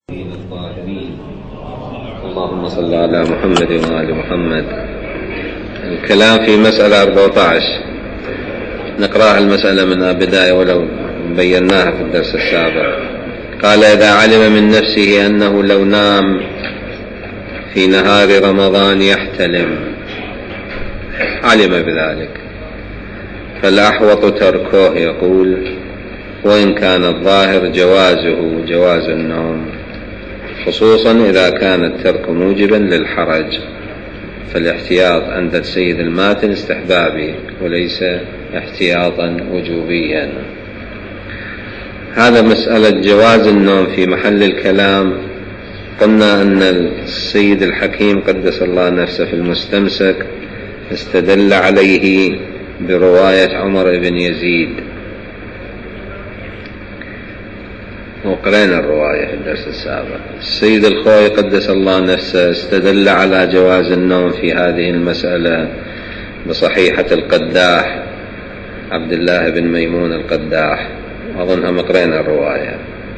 الطاهرين. اللهم صل على محمد وآل محمد. الكلام في مسألة 14 نقرأها المسألة من بداية ولو بيناها في الدرس السابق. قال: إذا علم من نفسه أنه لو نام في نهار رمضان يحتلم، علم بذلك، فالأحوط تركه. يقول: وإن كان الظاهر جواز النوم، خصوصا إذا كان الترك موجبا للحرج، فالاحتياط عند السيد الماتن استحبابي وليس احتياطا وجوبيا. هذا مسألة جواز النوم في محل الكلام. قلنا أن السيد الحكيم قدس الله نفسه في المستمسك استدل عليه برواية عمر بن يزيد، وقرأنا الرواية في الدرس السابق. السيد الخوي قدس الله نفسه استدل على جواز النوم في هذه المسألة بصحيحة القداح، عبد الله بن ميمون القداح، أظنها مقرأنا الرواية.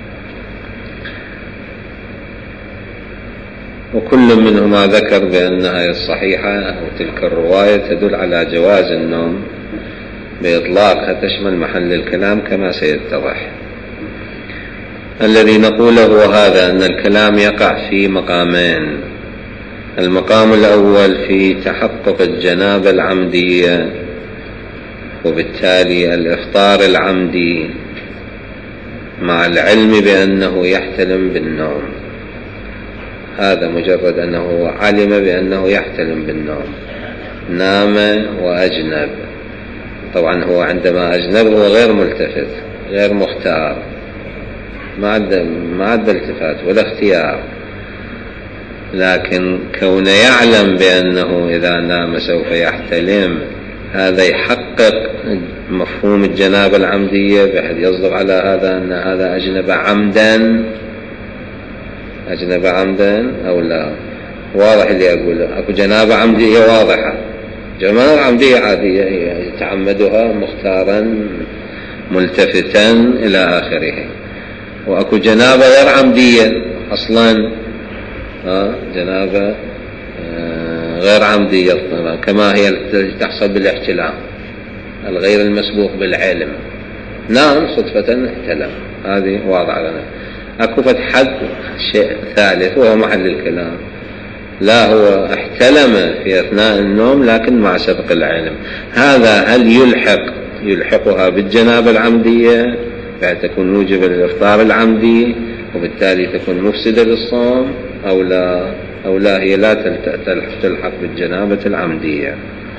وكل منهما ذكر بأنها الصحيحة أو تلك الرواية تدل على جواز النوم بإطلاقها، تشمل محل الكلام كما سيتضح. الذي نقوله هو هذا، أن الكلام يقع في مقامين. المقام الأول في تحقق الجنابة العمدية، وبالتالي الإفطار العمدي مع العلم بأنه يحتلم بالنوم. هذا مجرد أنه علم بأنه يحتلم بالنوم، نام وأجنب. طبعا هو عندما أجنب هو غير ملتفت، غير مختار، ما عدا التفات ولا اختيار، لكن كون يعلم بأنه إذا نام سوف يحتلم، هذا يحقق مفهوم الجنابة العمدية، بحيث يصدق على هذا أن هذا أجنب عمدا أو لا. واضح اللي أقول، أكو جنابة عمدية واضحة، جنابة عمدية عادية يتعمدها مختارا ملتفتا إلى آخره. وأكو جنابة غير عمدية أصلا، جنابة غير عمدية كما هي التي تحصل بالاحتلام الغير المسبوق بالعلم. نعم صدفة احتلم، هذه واضحة لنا. أكو فتحد شيء ثالث وهو محل الكلام، لا هو احتلم في أثناء النوم لكن مع سبق العلم. هذا هل يلحقها بالجنابة العمدية بعد تكون موجبة للإفطار العمدي وبالتالي تكون مفسدة للصوم، أو لا هي لا تلحق بالجنابة العمدية؟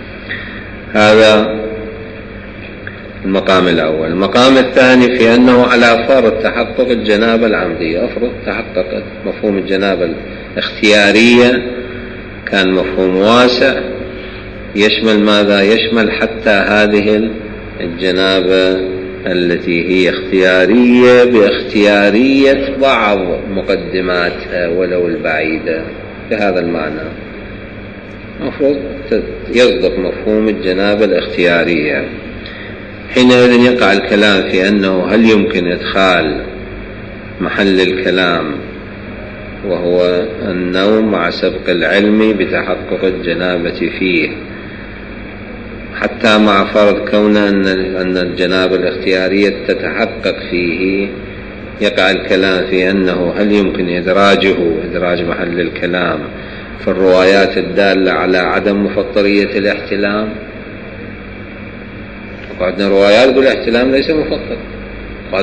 هذا المقام الأول. المقام الثاني في أنه على فرض تحقق الجنابة العمدية، أفرض تحققت مفهوم الجنابة الاختيارية، كان مفهوم واسع يشمل ماذا؟ يشمل حتى هذه الجنابة التي هي اختيارية باختيارية بعض مقدماتها ولو البعيدة. بهذا المعنى المفروض يصدق مفهوم الجنابة الاختيارية. حينئذ يقع الكلام في أنه هل يمكن إدخال محل الكلام وهو النوم مع سبق العلم بتحقق الجنابة فيه، حتى مع فرض كون أن الجنابة الاختيارية تتحقق فيه. يقع الكلام في أنه هل يمكن إدراج محل الكلام في الروايات الدالة على عدم مفطرية الاحتلام. وعندنا روايات تقول الاحتلام ليس مفطر، قال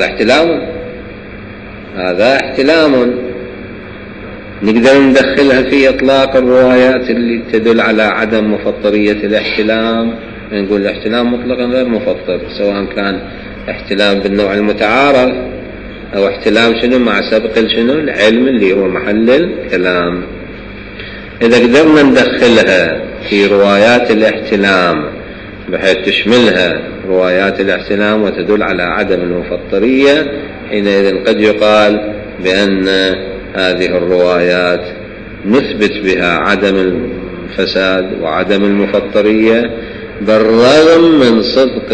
هذا احتلام، نقدر ندخلها في إطلاق الروايات اللي تدل على عدم مفطرية الاحتلام. نقول الاحتلام مطلقا غير مفطر، سواء كان احتلام بالنوع المتعارف أو احتلام مع سبق العلم اللي هو محل الكلام. إذا قدرنا ندخلها في روايات الاحتلام بحيث تشملها روايات الاحتلام وتدل على عدم المفطرية، حينئذ قد يقال بأن هذه الروايات نثبت بها عدم الفساد وعدم المفطرية بالرغم من صدق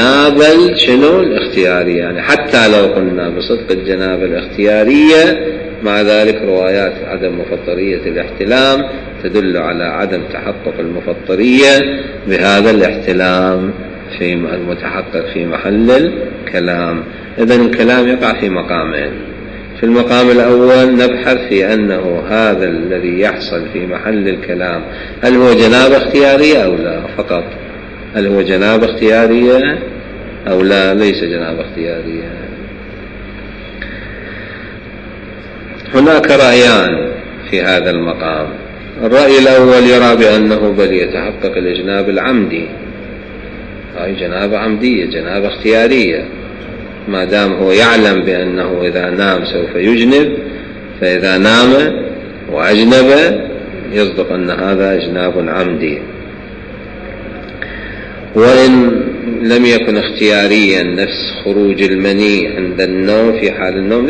الجنابة الاختيارية. يعني حتى لو قلنا بصدق الجنابة الاختيارية مع ذلك روايات عدم مفطرية الاحتلام تدل على عدم تحقق المفطرية بهذا الاحتلام في المتحقق في محل الكلام. إذن الكلام يقع في مقامين. في المقام الأول نبحث في أنه هذا الذي يحصل في محل الكلام هل هو جنابة اختيارية أو لا فقط، هل هو جنابة اختيارية أو لا ليس جنابة اختيارية. هناك رأيان في هذا المقام. الرأي الأول يرى بأنه بل يتحقق الإجناب العمدي، أي جنابة عمدية جنابة اختيارية، ما دام هو يعلم بأنه إذا نام سوف يجنب، فإذا نام وأجنب يصدق أن هذا إجناب عمدي. وإن لم يكن اختياريا نفس خروج المني عند النوم في حال النوم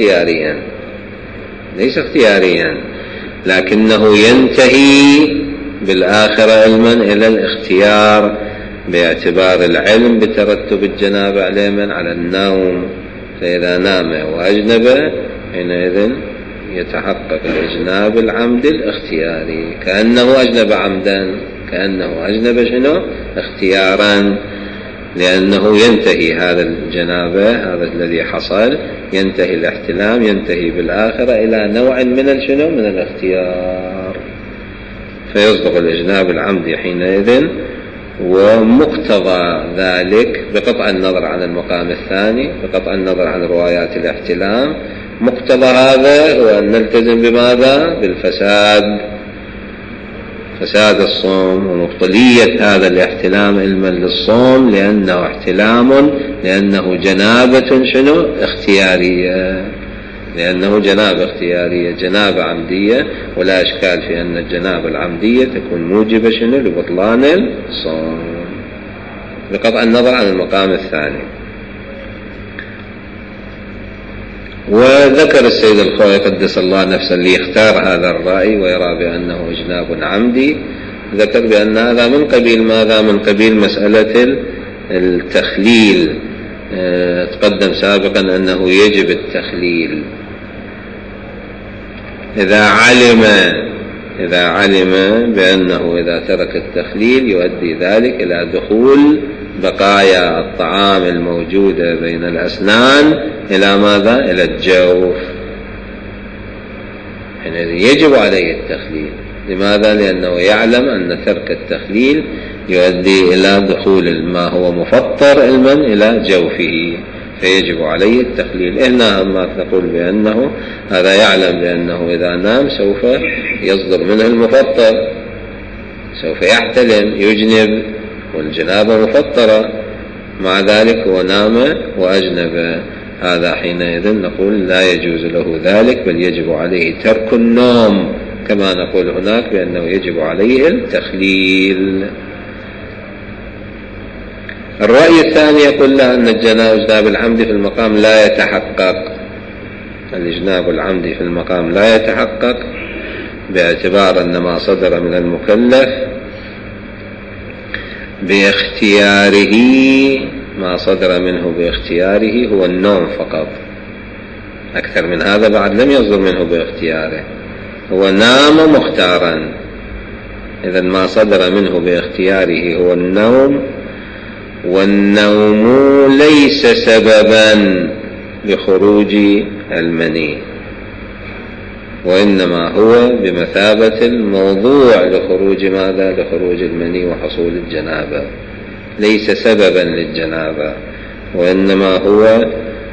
ليس اختياريا لكنه ينتهي بالآخرة علما إلى الاختيار باعتبار العلم بترتب الجنابة على من على النوم. فإذا نام وأجنب حينئذ يتحقق الإجناب العمد الاختياري كأنه أجنب عمدا، كأنه أجنب شنو اختيارا، لأنه ينتهي هذا الجنابة هذا الذي حصل ينتهي الاحتلام ينتهي بالآخرة إلى نوع من الشنو من الاختيار، فيصدق الإجناب العمدي حينئذ. ومقتضى ذلك بقطع النظر عن المقام الثاني بقطع النظر عن روايات الاحتلام مقتضى هذا هو أن نلتزم بماذا بالفساد فساد الصوم ومبطلية هذا الاحتلام علما للصوم لأنه احتلام لأنه جنابة شنو اختيارية، لأنه جنابة اختيارية جنابة عمدية، ولا إشكال في أن الجنابة العمدية تكون موجبة شنو لبطلان الصوم بقطع النظر عن المقام الثاني. وذكر السيد الخوئي قدس الله نفسه اللي يختار هذا الرأي ويرى بأنه إجناب عمدي، ذكر بأن هذا من قبيل ماذا من قبيل مسألة التخليل. تقدم سابقا أنه يجب التخليل إذا علم بأنه إذا ترك التخليل يؤدي ذلك إلى دخول بقايا الطعام الموجودة بين الأسنان إلى ماذا إلى الجوف، حينئذ يجب عليه التخليل. لماذا؟ لأنه يعلم أن ترك التخليل يؤدي إلى دخول ما هو مفطر علما إلى جوفه، فيجب عليه التخليل. هنا أما نقول بأنه هذا يعلم بأنه إذا نام سوف يصدر منه المفطر، سوف يحتلم يجنب والجنابة مفطرة، مع ذلك هو نام وأجنب، هذا حينئذ نقول لا يجوز له ذلك بل يجب عليه ترك النوم، كما نقول هناك بأنه يجب عليه التخليل. الرأي الثاني يقول له أن الإجناب العمدي في المقام لا يتحقق، الإجناب العمدي في المقام لا يتحقق باعتبار أن ما صدر من المكلف باختياره ما صدر منه باختياره هو النوم فقط، أكثر من هذا بعد لم يصدر منه باختياره، هو نام مختارا. إذا ما صدر منه باختياره هو النوم، والنوم ليس سببا لخروج المني، وإنما هو بمثابة الموضوع لخروج ماذا لخروج المني وحصول الجنابة، ليس سببا للجنابة، وإنما هو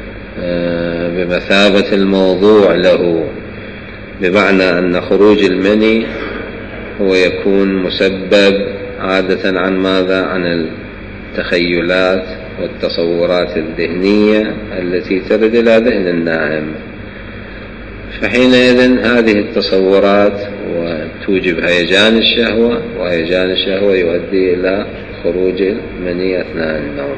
بمثابة الموضوع له، بمعنى أن خروج المني هو يكون مسبب عادة عن ماذا عن التخيلات والتصورات الذهنية التي ترد إلى ذهن النائم، فحينئذ هذه التصورات وتوجب هيجان الشهوة، وهيجان الشهوة يؤدي إلى خروج المني أثناء النوم.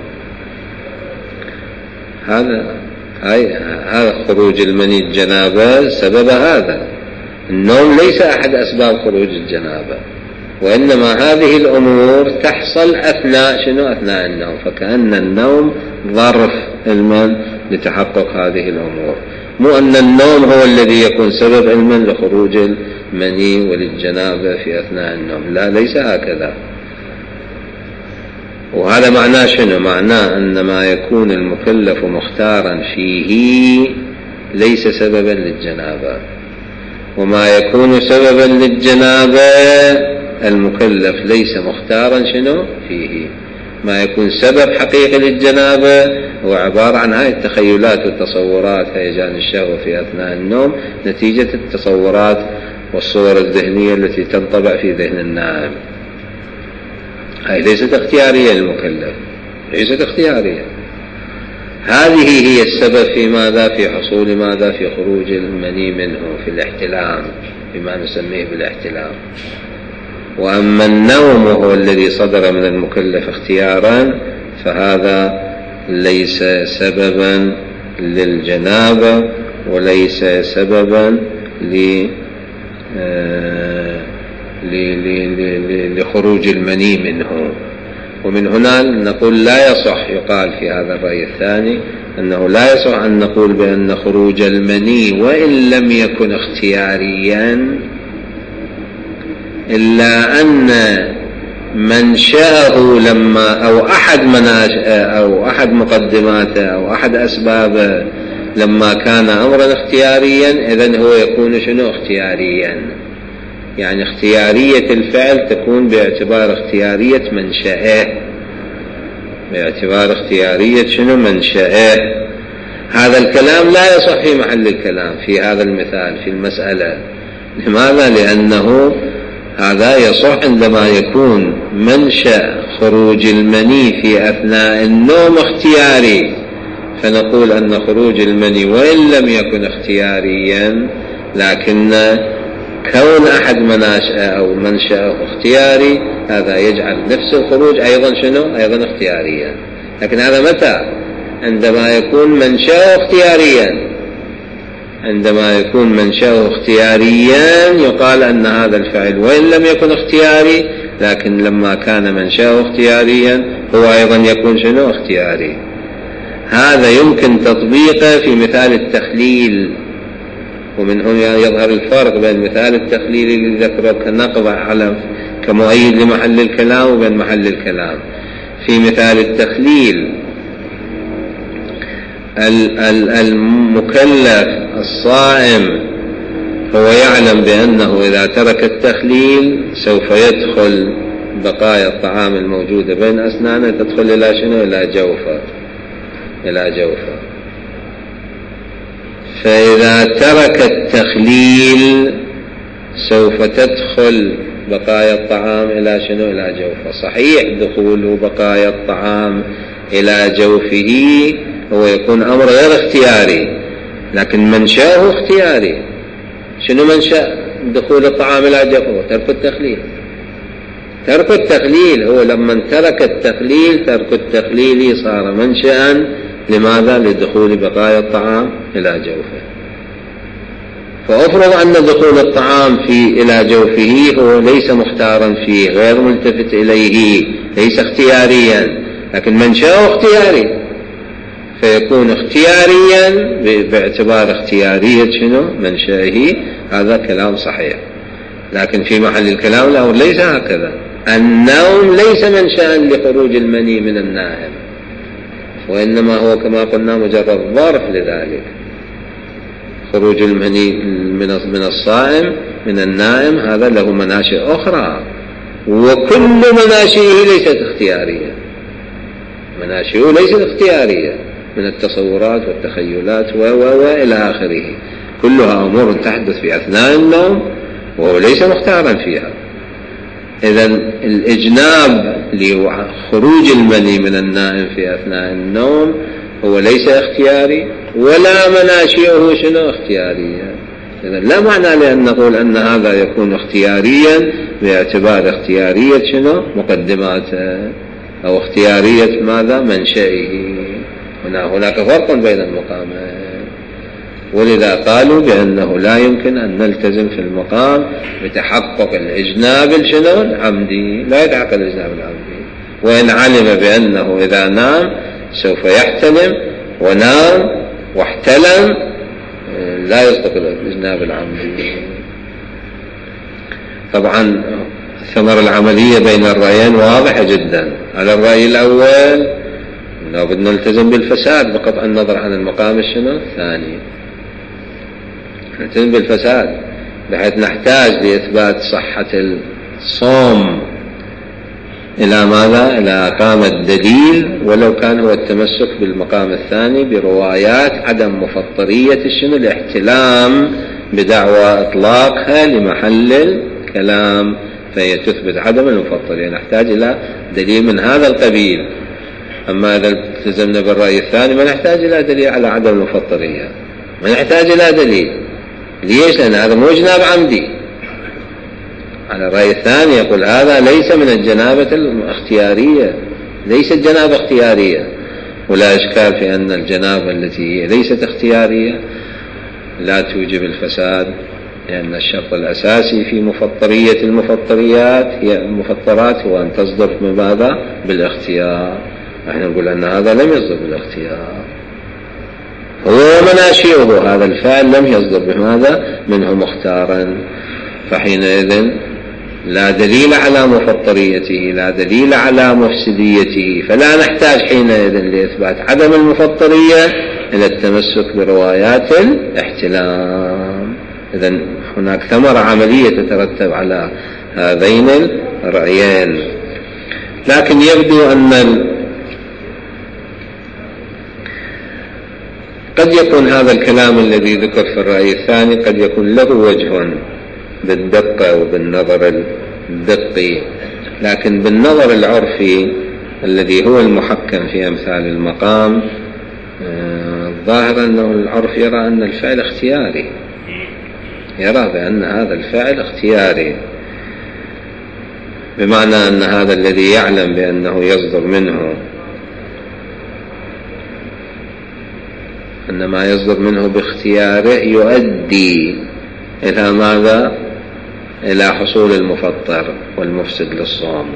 هذا خروج المني الجنابة سبب هذا، النوم ليس أحد أسباب خروج الجنابة، وإنما هذه الأمور تحصل أثناء النوم، فكأن النوم ظرف المن لتحقق هذه الأمور. مو أن النوم هو الذي يكون سبب علما لخروج المني وللجنابة في أثناء النوم، لا، ليس هكذا. وهذا معناه شنو؟ معناه أن ما يكون المكلف مختارا فيه ليس سببا للجنابة، وما يكون سببا للجنابة المكلف ليس مختارا شنو فيه. ما يكون سبب حقيقي للجنابة هو عبارة عن هاي التخيلات والتصورات، هيجان الشهوة في أثناء النوم نتيجة التصورات والصور الذهنية التي تنطبع في ذهن النائم. هاي ليست اختيارية للمكلف، ليست اختيارية. هذه هي السبب في ماذا؟ في حصول ماذا؟ في خروج المني منه في الاحتلام، بما نسميه بالاحتلام. وأما النوم هو الذي صدر من المكلف اختيارا فهذا ليس سببا للجنابة وليس سببا لخروج المني منه. ومن هنا نقول لا يصح، يقال في هذا الرأي الثاني أنه لا يصح أن نقول بأن خروج المني وإن لم يكن اختياريا، إلا أن منشأه لما أو أحد مقدماته أو أحد أسبابه لما كان أمرا اختياريا إذن هو يكون شنو؟ اختياريا. يعني اختيارية الفعل تكون باعتبار اختيارية منشأه، باعتبار اختيارية شنو؟ منشأه. هذا الكلام لا يصح في محل الكلام في هذا المثال في المسألة. لماذا؟ لأنه هذا يصح عندما يكون منشأ خروج المني في أثناء النوم اختياري، فنقول أن خروج المني وإن لم يكن اختياريا لكن كون أحد منشأه اختياري هذا يجعل نفس الخروج أيضا شنو؟ أيضا اختياريا. لكن هذا متى؟ عندما يكون منشأه اختياريا. عندما يكون منشأه اختياريا يقال أن هذا الفعل وإن لم يكن اختياري، لكن لما كان منشأه اختياريا هو أيضا يكون شنو؟ اختياري. هذا يمكن تطبيقه في مثال التخليل، ومن هنا يظهر الفرق بين مثال التخليل اللي ذكره كنقض على كمؤيد لمحل الكلام وبين محل الكلام. في مثال التخليل المكلف الصائم هو يعلم بأنه إذا ترك التخليل سوف يدخل بقايا الطعام الموجودة بين أسنانه تدخل إلى شنو؟ إلى جوفه. فإذا ترك التخليل سوف تدخل بقايا الطعام إلى شنو؟ إلى جوفه. صحيح دخول بقايا الطعام إلى جوفه هو يكون أمر غير اختياري، لكن منشأه اختياري. شنو منشأ دخول الطعام إلى جوفه؟ ترك التخليل. ترك التخليل هو لما ترك التخليل، ترك التخليل صار منشأ لماذا؟ لدخول بقايا الطعام إلى جوفه. فأفرض أن دخول الطعام إلى جوفه هو ليس مختارا فيه، غير ملتفت إليه، ليس اختياريا، لكن منشأه اختياري، فيكون اختياريا باعتبار اختيارية شنو؟ منشأه. هذا كلام صحيح. لكن في محل الكلام لا، ليس هكذا. النوم ليس منشأ لخروج المني من النائم، وإنما هو كما قلنا مجرد ظرف لذلك. خروج المني من الصائم من النائم هذا له مناشئ أخرى، وكل مناشئه ليست اختيارية. مناشئه ليست اختيارية من التصورات والتخيلات وإلى آخره، كلها أمور تحدث في أثناء النوم وهو ليس مختارا فيها. إذن الإجناب لخروج المني من النائم في أثناء النوم هو ليس اختياري، ولا مناشئه شنو؟ اختيارية. إذن لا معنى لأن نقول أن هذا يكون اختياريا باعتبار اختيارية شنو؟ مقدماته، أو اختيارية ماذا؟ منشئه. هناك فرق بين المقامين، ولذا قالوا بأنه لا يمكن أن نلتزم في المقام بتحقق الإجناب شنو؟ العمدي. لا يتحقق الإجناب العمدي، وإن علم بأنه إذا نام سوف يحتلم ونام واحتلم لا يصدق الإجناب العمدي. طبعا ثمر العملية بين الرأيين واضحة جدا. على الرأي الأول لو بدنا نلتزم بالفساد بقطع النظر عن المقام الثاني، نلتزم بالفساد بحيث نحتاج لإثبات صحة الصوم إلى ماذا؟ إلى إقامة دليل، ولو كان هو التمسك بالمقام الثاني بروايات عدم مفطرية الاحتلام بدعوى إطلاقها لمحل الكلام، فهي تثبت عدم المفطرية. نحتاج إلى دليل من هذا القبيل. أما إذا التزمنا بالرأي الثاني ما نحتاج إلى دليل على عدم المفطرية، ما نحتاج إلى دليل. ليش؟ لأن هذا مو جناب عمدي. على الرأي الثاني يقول هذا ليس من الجنابة الاختيارية، ليست جنابة اختيارية، ولا إشكال في أن الجنابة التي هي ليست اختيارية لا توجب الفساد، لأن الشرط الأساسي في مفطرية المفطريات هي المفطرات هو أن تصدر من ماذا؟ بالاختيار. نحن نقول أن هذا لم يصدر بالاختيار، هو مناشئه هذا الفعل لم يصدر بماذا؟ منه مختارا، فحينئذ لا دليل على مفطريته، لا دليل على مفسديته، فلا نحتاج حينئذ لإثبات عدم المفطرية إلى التمسك بروايات الاحتلام. إذن هناك ثمرة عملية تترتب على هذين الرأيين. لكن يبدو أن قد يكون هذا الكلام الذي ذكر في الرأي الثاني قد يكون له وجه بالدقة وبالنظر الدقي، لكن بالنظر العرفي الذي هو المحكم في أمثال المقام الظاهر أنه العرف يرى أن الفعل اختياري، يرى بأن هذا الفعل اختياري، بمعنى أن هذا الذي يعلم بأنه يصدر منه أن ما يصدر منه باختياره يؤدي إلى ماذا؟ إلى حصول المفطر والمفسد للصوم.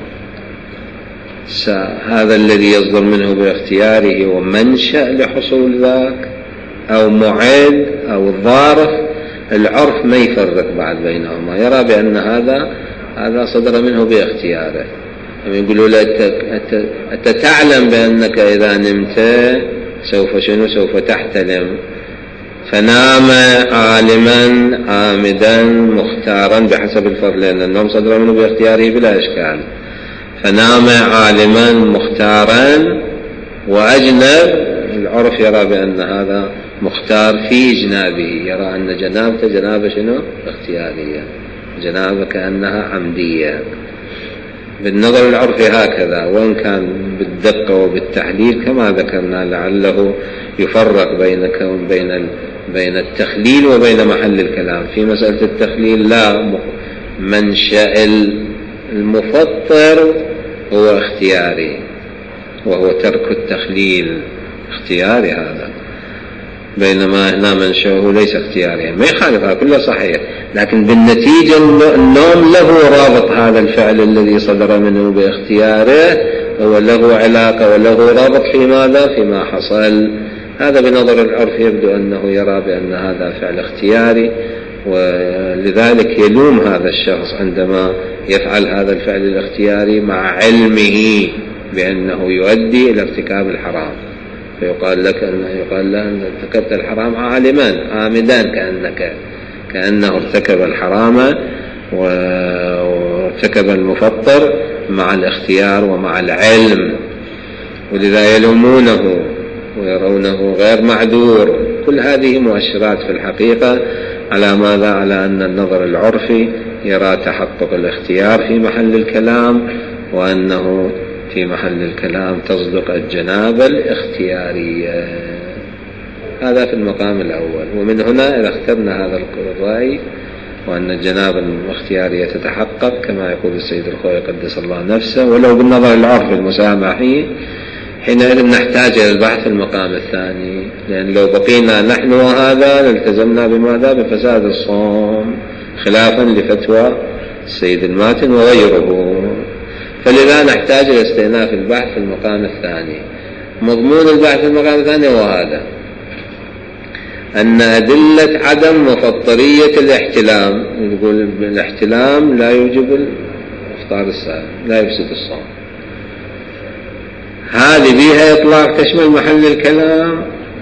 هذا الذي يصدر منه باختياره هو منشأ لحصول ذاك أو معد أو ظارف. العرف ما يفرق بعد بينهما، يرى بأن هذا صدر منه باختياره. يقولوا له أنت تعلم بأنك إذا نمت سوف تحتلم، فنام عالما عامدا مختارا بحسب الفرق، لأن النوم صدر منه باختياره بلا إشكال. فنام عالما مختارا وأجنب، العرف يرى بأن هذا مختار في إجنابه، يرى أن جنابته جنابة شنو؟ اختيارية، جنابة كأنها عمدية. بالنظر العرفي هكذا، وإن كان بالدقة وبالتحليل كما ذكرنا لعله يفرق بين التخليل وبين محل الكلام. في مسألة التخليل لا، منشأ المفطر هو اختياري، وهو ترك التخليل اختياري هذا، بينما هنا منشأه ليس اختياريا. ما يخالفها كله صحيح، لكن بالنتيجة النوم له رابط، هذا الفعل الذي صدر منه باختياره هو له علاقة وله رابط في ماذا؟ فيما حصل. هذا بنظر العرف يبدو أنه يرى بأن هذا فعل اختياري، ولذلك يلوم هذا الشخص عندما يفعل هذا الفعل الاختياري مع علمه بأنه يؤدي إلى ارتكاب الحرام، فيقال له أن ارتكبت الحرام عالما عامدا، كأنه ارتكب الحرام وارتكب المفطر مع الاختيار ومع العلم، ولذا يلومونه ويرونه غير معذور. كل هذه مؤشرات في الحقيقة على ماذا؟ على أن النظر العرفي يرى تحقق الاختيار في محل الكلام، وأنه في محل الكلام تصدق الجنابة الاختيارية. هذا في المقام الأول. ومن هنا إذا اخترنا هذا الرأي وأن الجنابة الاختيارية تتحقق كما يقول السيد الخوئي قدس الله نفسه ولو بالنظر العرفي المسامحي، حينئذ نحتاج إلى البحث في المقام الثاني، لأن لو بقينا نحن وهذا لالتزمنا بماذا؟ بفساد الصوم، خلافا لفتوى السيد الماتن وغيره. فلذا نحتاج إلى استئناف البحث في المقام الثاني. مضمون البحث في المقام الثاني هو هذا. أن أدلة عدم مفطرية الاحتلام، يقول الاحتلام لا يوجب إفطار الصائم، لا يفسد الصوم، هذه بها إطلاق تشمل محل الكلام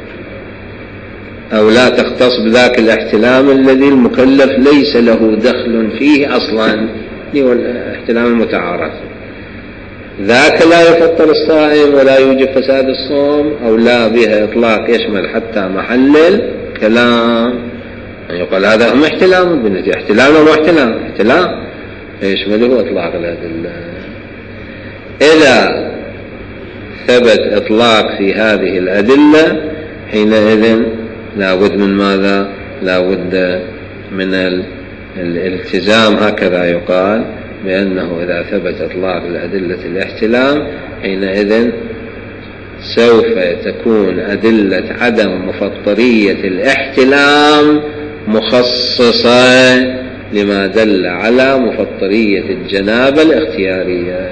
أو لا تختص بذاك الاحتلام الذي المكلف ليس له دخل فيه أصلا، هو الاحتلام المتعارف، ذاك لا يفطر الصائم ولا يوجب فساد الصوم، أو لا بها إطلاق يشمل حتى محل الكلام، يعني يقال هذا هم احتلام، بالنسبة احتلام أو احتلام، احتلام يشمله إطلاق الأدلة. إذا ثبت إطلاق في هذه الأدلة حينئذ لا بد من ماذا؟ لا بد من الالتزام، هكذا يقال، بأنه إذا ثبت إطلاق الأدلة الاحتلام حينئذ سوف تكون أدلة عدم مفطرية الاحتلام مخصصة لما دل على مفطرية الجنابة الاختيارية.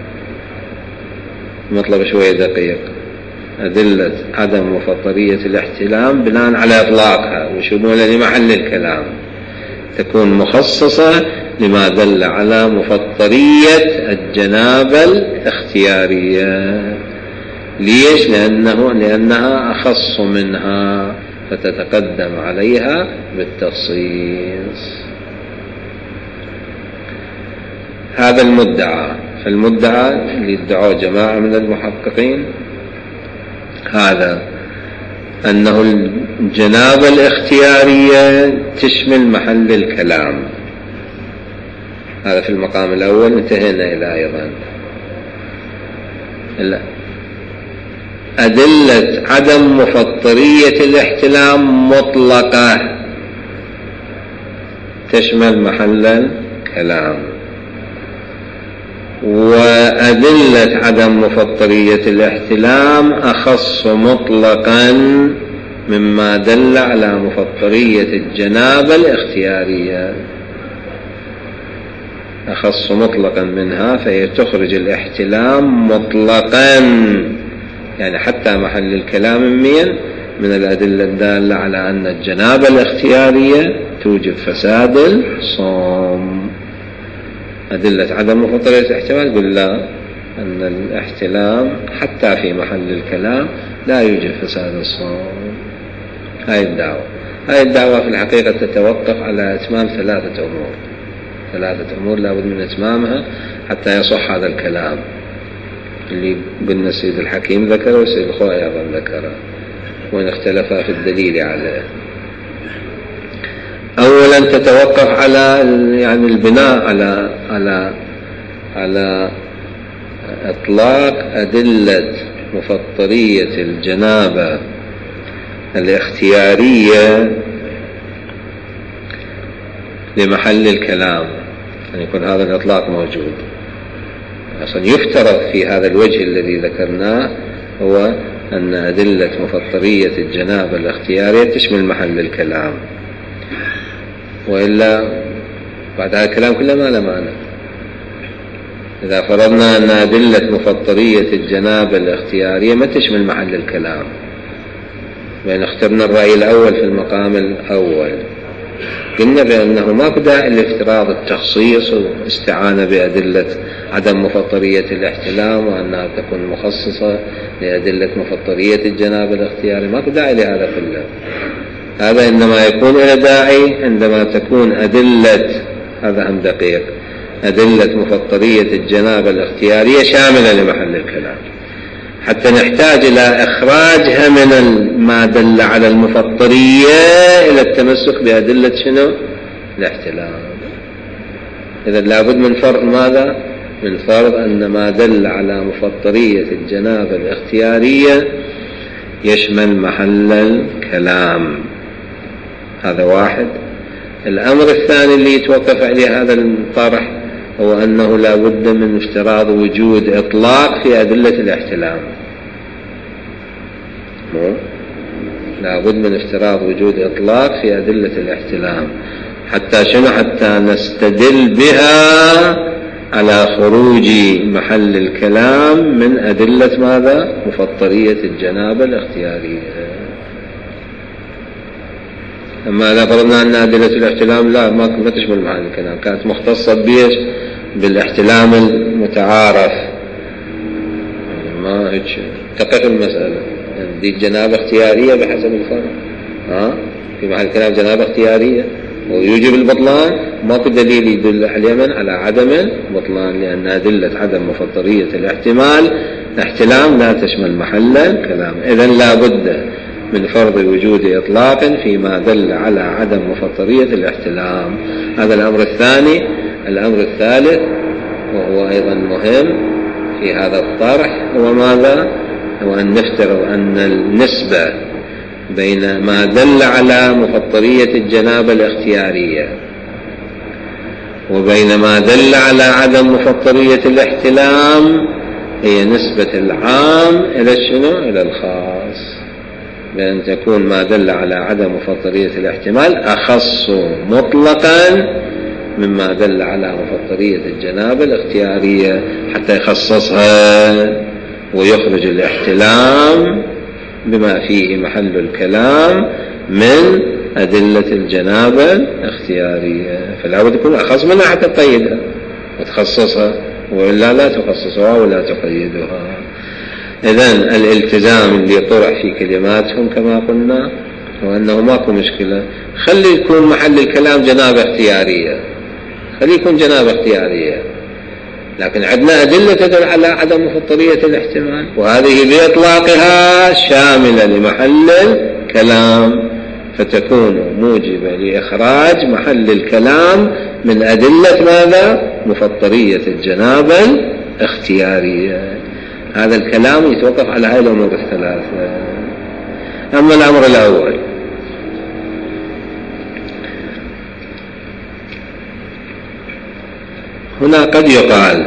مطلب شوية دقيق، أدلة عدم مفطرية الاحتلام بناء على إطلاقها وشمولها لمحل الكلام تكون مخصصة لما دل على مفطرية الجنابة الاختيارية. ليش؟ لأنها أخص منها فتتقدم عليها بالتخصيص. هذا المدعى. فالمدعى اللي ادعوه جماعة من المحققين هذا أنه الجنابة الاختيارية تشمل محل الكلام، هذا في المقام الأول انتهينا إلى أيضا أدلة عدم مفطرية الاحتلام مطلقة تشمل محل الكلام، وأدلة عدم مفطرية الاحتلام أخص مطلقا مما دل على مفطرية الجنابة الاختيارية، أخص مطلقا منها، فهي تخرج الاحتلام مطلقا، يعني حتى محل الكلام من الأدلة الدالة على أن الجنابة الاختيارية توجب فساد الصوم. أدلة عدم مفطرية الاحتمال يقول لا، أن الاحتلام حتى في محل الكلام لا يوجب فساد الصوم. هاي الدعوة في الحقيقة تتوقف على إتمام ثلاثة أمور لا بد من إتمامها حتى يصح هذا الكلام اللي قلنا السيد الحكيم ذكره والسيد الخوئي أيضا ذكره، وإن اختلفا في الدليل عليه. أولا تتوقف على يعني البناء على إطلاق أدلة مفطرية الجنابة الاختيارية لمحل الكلام، أن يكون هذا الإطلاق موجود. أصلا يفترض في هذا الوجه الذي ذكرناه هو أن أدلة مفطرية الجنابة الاختيارية تشمل محل الكلام، وإلا بعد هذا الكلام كله ما له معنى. إذا فرضنا أن أدلة مفطرية الجنابة الاختيارية ما تشمل محل الكلام، بأن اخترنا الرأي الأول في المقام الأول، قلنا بأنه ما داعي لافتراض التخصيص واستعانة بأدلة عدم مفطرية الاحتلام وأنها تكون مخصصة لأدلة مفطرية الجنابة الاختيارية، ما داعي لهذا كله. هذا إنما يكون إلى داعي عندما تكون أدلة، هذا هم دقيق، أدلة مفطرية الجنابة الاختيارية شاملة لمحل الكلام، حتى نحتاج إلى إخراجها من ما دل على المفطرية إلى التمسك بأدلة شنو؟ الاحتلام. إذا لابد من فرض ماذا؟ من فرض أن ما دل على مفطرية الجنابة الاختيارية يشمل محل الكلام. هذا واحد. الأمر الثاني اللي يتوقف عليه هذا الطرح هو أنه لا بد من افتراض وجود إطلاق في أدلة الاحتلام. لا بد من افتراض وجود إطلاق في أدلة الاحتلام حتى شنو؟ حتى نستدل بها على خروج محل الكلام من أدلة ماذا؟ مفطرية الجنابة الاختيارية. أما إذا فرضنا أن أدلة الاحتلام لا ما تشمل محل الكلام، كانت مختصة بيش بالاحتلام المتعارف، ما هيك تقف المسألة. دي جنابة اختيارية بحسب الفرق، في محل الكلام جنابة اختيارية ويوجب البطلان، ماكو دليل يدل اليمن على عدم البطلان، لأن أدلة عدم مفطرية الاحتلام لا تشمل محل الكلام. إذن لا بد من فرض وجود إطلاق فيما دل على عدم مفطرية الاحتلام. هذا الأمر الثاني. الأمر الثالث وهو أيضا مهم في هذا الطرح هو ماذا؟ هو أن نفترض أن النسبة بين ما دل على مفطرية الجنابة الاختيارية وبين ما دل على عدم مفطرية الاحتلام هي نسبة العام إلى شنو؟ إلى الخاص، بأن تكون ما دل على عدم مفطرية الاحتمال أخص مطلقا مما دل على مفطرية الجنابة الاختيارية، حتى يخصصها ويخرج الاحتلام بما فيه محل الكلام من أدلة الجنابة الاختيارية. فلا بد يكون أخص منها حتى تقيدها وتخصصها، وإلا لا تخصصها ولا تقيدها. إذن الالتزام اللي طرح في كلماتهم كما قلنا هو أنه ماكو مشكلة، خلي يكون محل الكلام جنابة اختيارية، خلي يكون جنابة اختيارية، لكن عندنا أدلة تدل على عدم مفطرية الاحتمال، وهذه بإطلاقها شاملة لمحل الكلام، فتكون موجبة لإخراج محل الكلام من أدلة ماذا؟ مفطرية الجنابة الاختيارية. هذا الكلام يتوقف على هذه الأمور الثلاثة. أما الأمر الأول هنا قد يقال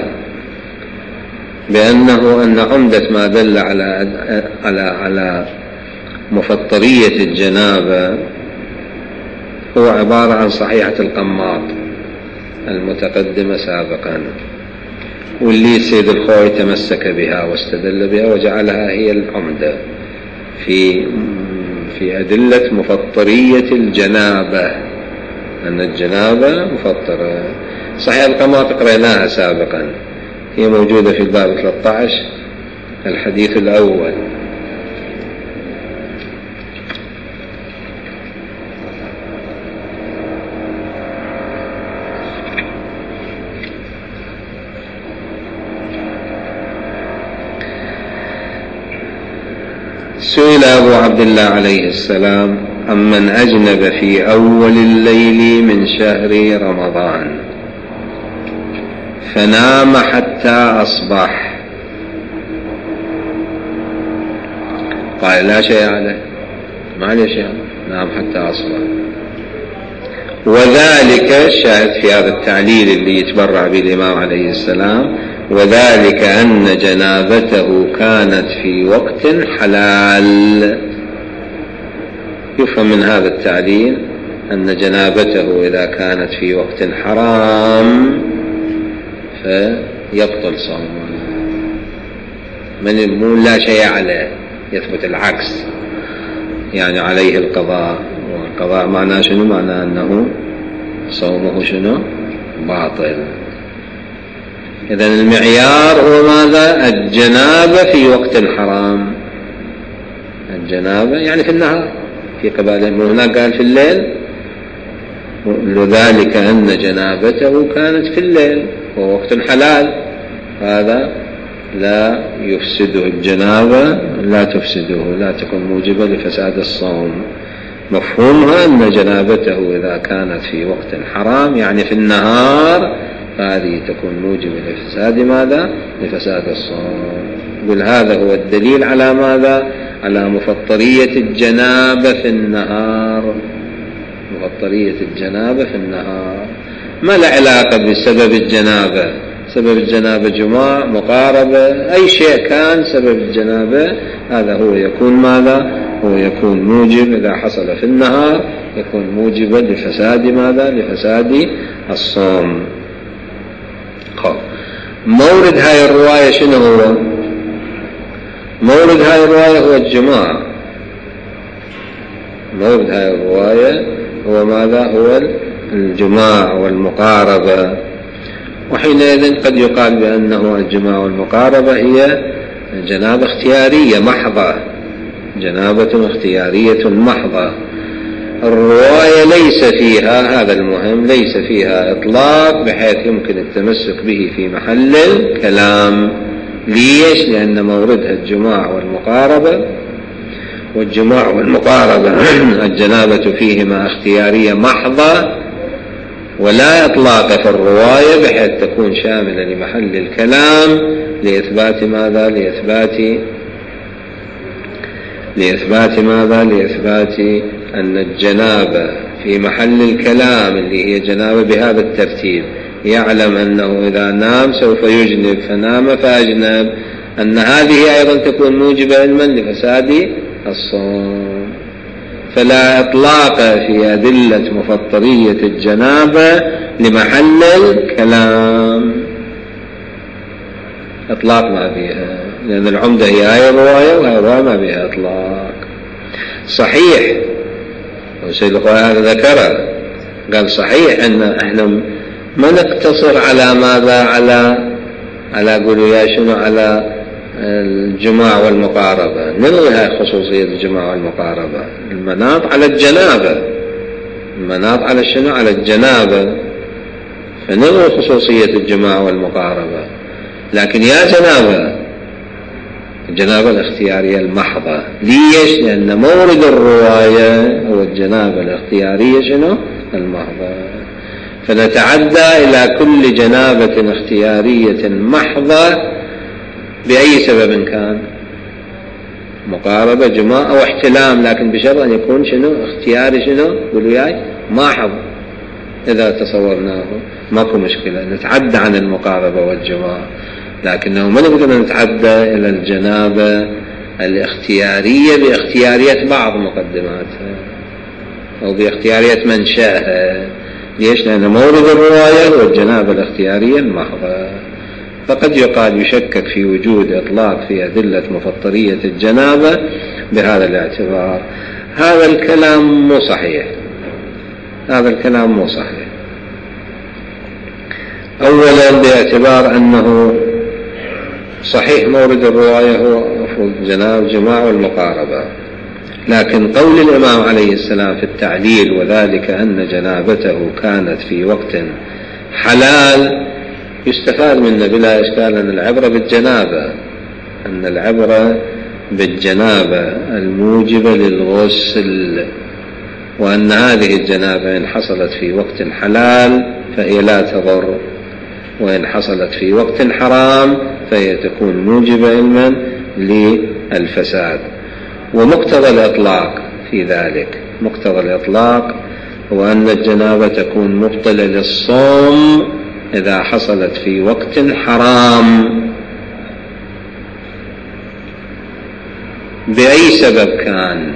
بأنه أن عمدة ما دل على مفطرية الجنابة هو عبارة عن صحيحة القماط المتقدمة سابقا، واللي سيد الخوي تمسك بها واستدل بها وجعلها هي العمدة في أدلة مفطرية الجنابة، أن الجنابة مفطرة. صحيح القماط قرأناها سابقا، هي موجودة في الباب 13 الحديث الأول. سئل أبو عبد الله عليه السلام عمن أجنب في أول الليل من شهر رمضان فنام حتى أصبح، قال لا شيء عليه، ما عليه شيء، نام حتى أصبح. وذلك الشاهد في هذا التعليل اللي يتبرع به الإمام عليه السلام، وذلك أن جنابته كانت في وقت حلال. يفهم من هذا التعليل أن جنابته إذا كانت في وقت حرام فيبطل صومه، من يقول لا شيء عليه يثبت العكس، يعني عليه القضاء. والقضاء معناه شنو؟ معناه أنه صومه شنو؟ باطل. إذن المعيار هو ماذا؟ الجنابة في وقت الحرام، الجنابة يعني في النهار، في قبائل من هناك قال في الليل، لذلك أن جنابته كانت في الليل وهو وقت حلال، هذا لا يفسده الجنابة، لا تفسده، لا تكون موجبة لفساد الصوم. مفهومها أن جنابته إذا كانت في وقت حرام يعني في النهار، هذه تكون موجبة لفساد ماذا؟ لفساد الصوم. يقول هذا هو الدليل على ماذا؟ على مفطرية الجنابة في النهار، مفطرية الجنابة في النهار، ما لا علاقة بسبب الجنابة. سبب الجنابة جماع، مقاربة، أي شيء كان سبب الجنابة، هذا هو يكون ماذا؟ هو يكون موجب إذا حصل في النهار، يكون موجبا لفساد ماذا؟ لفساد الصوم. مورد هاي الرواية شنو هو؟ مورد هاي الرواية هو الجماع. مورد هاي الرواية هو ماذا؟ هو الجماع والمقاربة. وحينئذ قد يقال بأنه الجماع والمقاربة هي جنابة اختيارية محضة، جنابة اختيارية محضة. الرواية ليس فيها، هذا المهم، ليس فيها إطلاق بحيث يمكن التمسك به في محل الكلام. ليش؟ لأن موردها الجماع والمقاربة، والجماع والمقاربة الجنابة فيهما اختيارية محضة، ولا إطلاق في الرواية بحيث تكون شاملة لمحل الكلام لإثبات ماذا؟ لإثبات ماذا؟ لإثبات أن الجنابة في محل الكلام اللي هي جنابة بهذا الترتيب، يعلم أنه إذا نام سوف يجنب فنام فأجنب، أن هذه أيضا تكون موجبة علما لفساد الصوم. فلا إطلاق في أدلة مفطرية الجنابة لمحل الكلام، إطلاق ما فيها، لأن العمدة هي آية الرواية، وهي الرواية ما فيها إطلاق. صحيح وسيد القرآن هذا ذكره، قال صحيح أن احنا ما نقتصر على ماذا؟ على قولوا يا شنو؟ على الجماع والمقاربة، نلغي هاي خصوصية الجماع والمقاربة، المناط على الجنابة، المناط على شنو؟ على الجنابة، فنلغي خصوصية الجماع والمقاربة. لكن يا جنابة، الجنابة الاختيارية المحضة. ليش؟ لأن مورد الرواية هو الجنابة الاختيارية شنو؟ المحضة. فنتعدى إلى كل جنابة اختيارية محضة بأي سبب كان، مقاربة، جماع أو احتلام، لكن بشرط أن يكون شنو؟ اختياري شنو؟ قولوا ياي محض. إذا تصورناه ماكو مشكلة، نتعدى عن المقاربة والجماع، لكنه ما نقدر نتعدى إلى الجنابة الاختيارية باختيارية بعض مقدماتها أو باختيارية منشأها. ليش؟ لأن مورد الرواية هو الجنابة الاختيارية المحضة. فقد يقال يشكك في وجود إطلاق في أدلة مفطرية الجنابة بهذا الاعتبار. هذا الكلام مو صحيح، هذا الكلام مو صحيح. أولا باعتبار أنه صحيح مورد الرواية هو جناب جماع والمقاربة، لكن قول الإمام عليه السلام في التعليل وذلك أن جنابته كانت في وقت حلال يستفاد منه بلا إشكال أن العبرة بالجنابة، أن العبرة بالجنابة الموجبة للغسل، وأن هذه الجنابة إن حصلت في وقت حلال فهي لا تضر، وإن حصلت في وقت حرام فهي تكون موجبة علما للفساد. ومقتضى الإطلاق في ذلك، مقتضى الإطلاق هو أن الجنابة تكون مبطلة للصوم إذا حصلت في وقت حرام بأي سبب كان،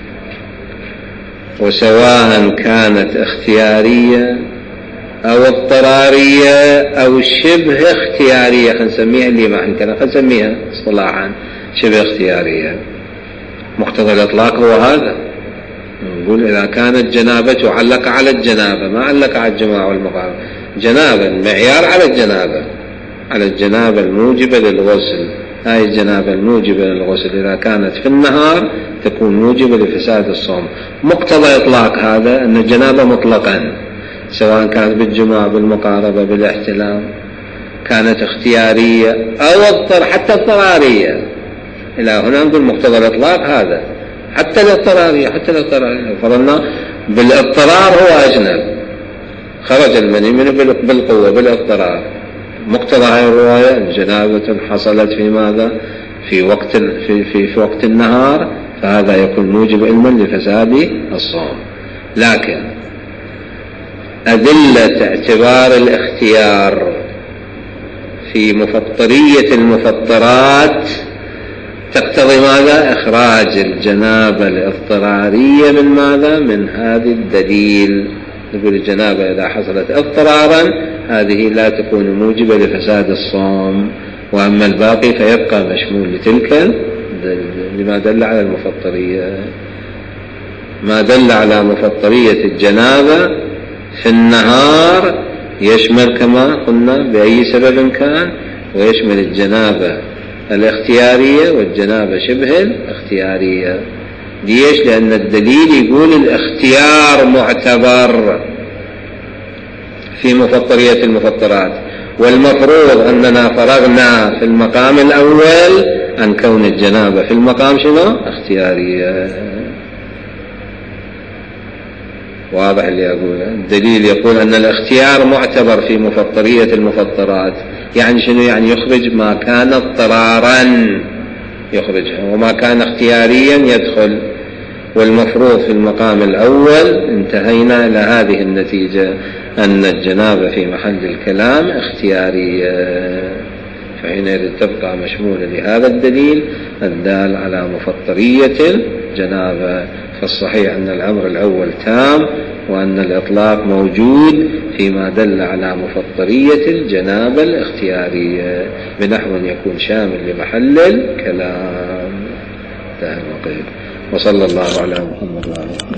وسواء كانت اختيارية أو اضطرارية أو شبه اختيارية، خلينا نسميها اللي ما عندنا، خلينا نسميها اصطلاحا شبه اختيارية. مقتضى الإطلاق هو هذا، نقول إذا كانت جنابته علق على الجنابة، ما علق على الجماع والمقاربة، جنابة المعيار على الجنابة، على الجنابة الموجبة للغسل. هاي الجنابة الموجبة للغسل إذا كانت في النهار تكون موجبة لفساد الصوم. مقتضى إطلاق هذا أن الجنابة مطلقا سواء كانت بالجماع بالمقاربة بالاحتلام كانت اختيارية أو حتى اضطرارية. إلى هنا نقول مقتضى الإطلاق هذا، حتى الاضطرارية، حتى الاضطرارية فرضنا بالاضطرار هو أجنب، خرج المني منه بالقوة بالاضطرار. مقتضى هذه الرواية جنابة حصلت في ماذا؟ في وقت النهار، فهذا يكون موجب علما لفساد الصوم. لكن أدلة اعتبار الاختيار في مفطرية المفطرات تقتضي ماذا؟ إخراج الجنابة الاضطرارية من ماذا؟ من هذه الدليل. نقول الجنابة إذا حصلت اضطرارا هذه لا تكون موجبة لفساد الصوم، وأما الباقي فيبقى مشمول لتلك لما دل على المفطرية. ما دل على مفطرية الجنابة في النهار يشمل كما قلنا بأي سبب كان، ويشمل الجنابة الاختيارية والجنابة شبه الاختيارية. ليش؟ لأن الدليل يقول الاختيار معتبر في مفطرية المفطرات، والمفروض أننا فرغنا في المقام الأول عن كون الجنابة في المقام شنو؟ اختيارية. واضح اللي أقوله؟ الدليل يقول أن الاختيار معتبر في مفطرية المفطرات، يعني شنو؟ يعني يخرج ما كان اضطرارا يخرجها، وما كان اختياريا يدخل. والمفروض في المقام الأول انتهينا إلى هذه النتيجة، أن الجنابة في محل الكلام اختيارية، فحينئذ تبقى مشمولة لهذا الدليل الدال على مفطرية الجنابة. فالصحيح أن الأمر الأول تام، وأن الإطلاق موجود فيما دل على مفطرية الجنابة الاختيارية بنحو يكون شامل لمحل الكلام. وصلى الله على محمد وعلى